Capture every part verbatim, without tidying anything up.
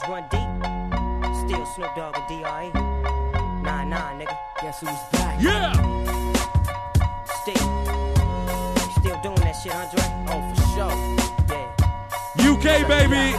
Run deep. Still Snoop Dogg and D R E. Nah, nah, nigga. Guess who's back? Yeah! Still. Still doing that shit, Andre? Oh, for sure. Yeah. U K, baby!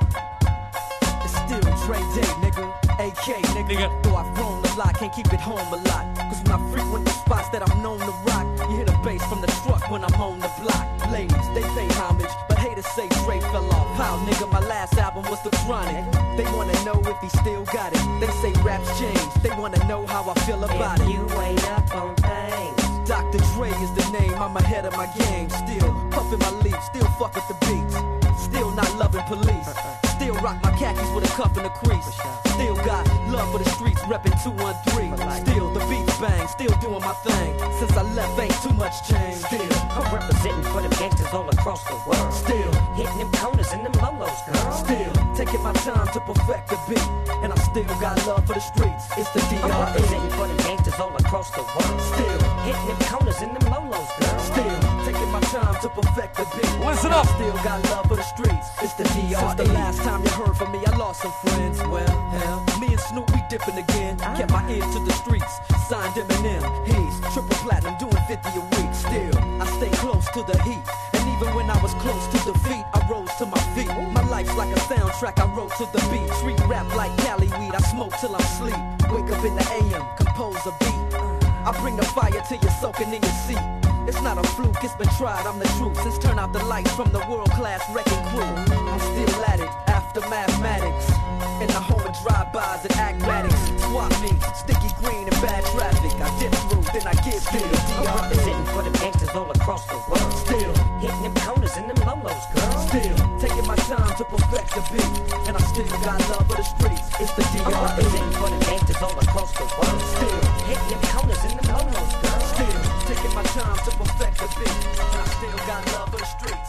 It's still Dre Day, nigga. A K, nigga. nigga. Though I've grown a lot, can't keep it home a lot. Cause when I frequent the spots that I'm known to rock, you hear the bass from the truck when I'm on the block. Ladies, they pay homage, but haters say Dre fell off. How, nigga, my last album was The Chronic. They wanna know if he still got it. They say raps change, they wanna know how I feel about if it. you ain't up on things. Doctor Dre is the name, I'm ahead of my game. Still puffin' my leaf, still fuck with the beats. Still not loving police. Still rock my khakis with a cuff and a crease. Still got love for the streets, reppin' two one three. Still the beats bang, still doing my thing. Since I left, ain't too much change. Still, I'm representing for them gangsters all across the world. Still hitting them corners and them lolos, girl. Still taking my time to perfect the beat. And I still got love for the streets. It's the D R E. I'm representing for them gangsters all across the world. Still hitting them corners and them lolos, girl. Still taking my time to perfect the beat. Listen and up. I still got love for the streets. It's the D R E. Since the last time you heard from me, I lost some friends. Well, hell, me and Snoop, we dipping again. Kept my ear to the streets. Signed Eminem. He's triple platinum, doing fifty a week. Still, I stay close to the heat. And even when I was close to defeat, I rose to my feet. My life's like a soundtrack, I wrote to the beat. Street rap like Cali weed, I smoke till I'm sleep. Wake up in the A M, compose a beat. I bring the fire till you're soaking in your seat. It's not a fluke, it's been tried, I'm the truth. Since turn out the lights from the world-class wrecking crew, I'm still at it, after mathematics. In the home of drive-bys and acmatics. Swap meets, sticky green and bad traffic. I dip through, then I get still. I'm representing for them gangsters all across the world. Still hitting them corners and them lolos, girl. Still taking my time to perfect the beat. And I still got love for the streets. It's the D R E. I'm representing for them gangsters all across the world. Still hitting them corners and them lolos, girl. Still taking my time to perfect the beat. And I still got love for the streets.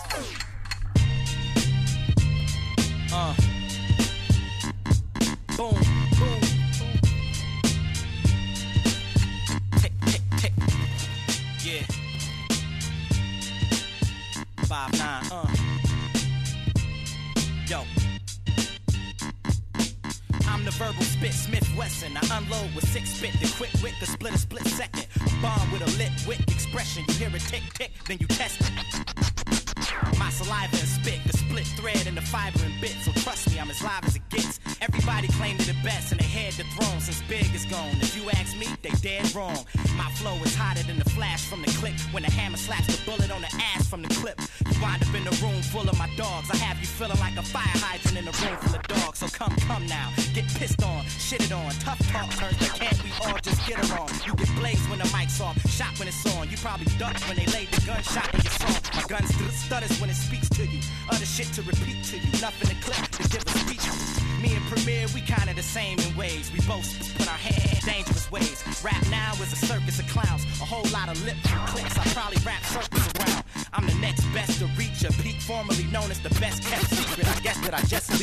Uh. Boom, boom, boom. Tick, tick, tick. Yeah. Five nine. Uh. Yo. I'm the verbal spit, Smith Wesson. I unload with six spit, the quick wit, the split a split second. Bomb with a lit wick expression. You hear it tick tick, then you test it. My saliva and spit, the split thread and the fiber and bit. So trust me, I'm as live as it gets. Everybody claim to the best and they head the throne since Big is gone. If you ask me, they dead wrong. My flow is hotter than the flash from the click. When the hammer slaps the bullet on the ass from the clip, you wind up in a room full of my dogs. I have you feeling like a fire hydrant in a room full of dogs. So come, come now, get pissed on, shitted on. Tough talk turns, but can't we all just get along? You get blazed when the mic's off, shot when it's on. You probably duck when they laid the gunshot in your song. My gun st- stutters when it speaks to you. Other shit to repeat to you, nothing to clip to give a speech. Me and Premier, we kinda the same in ways. We both put our hand in dangerous ways. Rap now is a circus of clowns. A whole lot of lips and clicks. I probably rap circles around. I'm the next best to reach a peak, formerly known as the best kept secret. I guess that I just leave